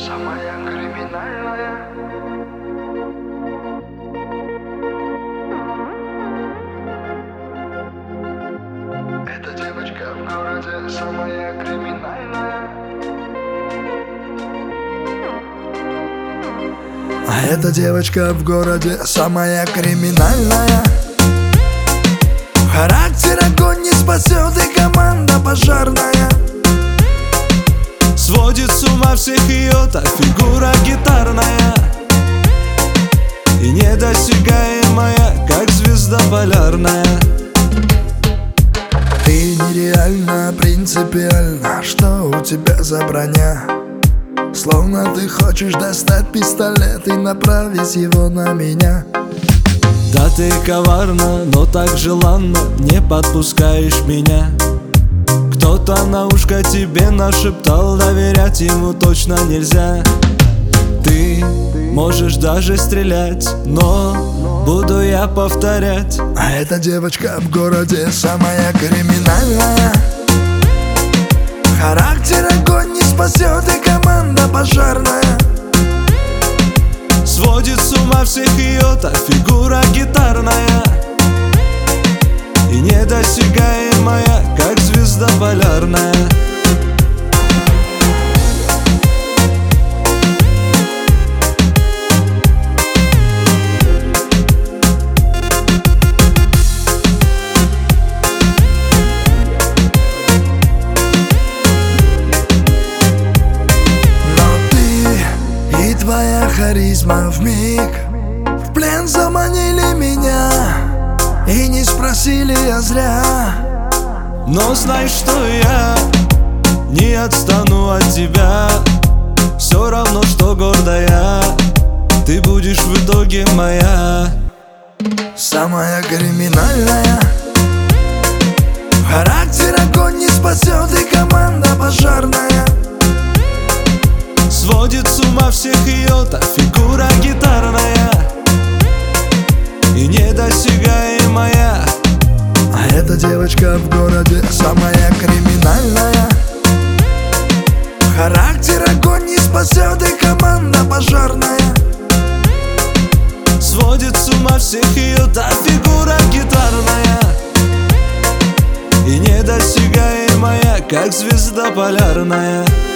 самая криминальная. Эта девочка в городе самая криминальная. А эта девочка в городе самая криминальная. Характер огонь не спасет, и команда пожарная. Сводит с ума всех ее та фигура гитарная, и недосягаемая, как звезда полярная. Ты нереально принципиально, что у тебя за броня? Словно ты хочешь достать пистолет и направить его на меня. Да ты коварна, но так желанно не подпускаешь меня. Кто-то на ушко тебе нашептал, доверять ему точно нельзя. Ты можешь даже стрелять, но буду я повторять. А эта девочка в городе самая криминальная. Характер огонь не спасет, и команда пожарная. Сводит с ума всех ее та фигура гитарная, и недосягаемая, как звезда полярная. Твоя харизма вмиг в плен заманили меня, и не спросили я зря. Но знай, что я не отстану от тебя. Все равно, что гордая, ты будешь в итоге моя. Самая криминальная. Характер огонь не спасет, и команда пожарная. Сводит с ума всех ее та фигура гитарная, и недосягаемая. А эта девочка в городе самая криминальная. Характер огонь не спасет, и команда пожарная. Сводит с ума всех ее та фигура гитарная, и недосягаемая, как звезда полярная.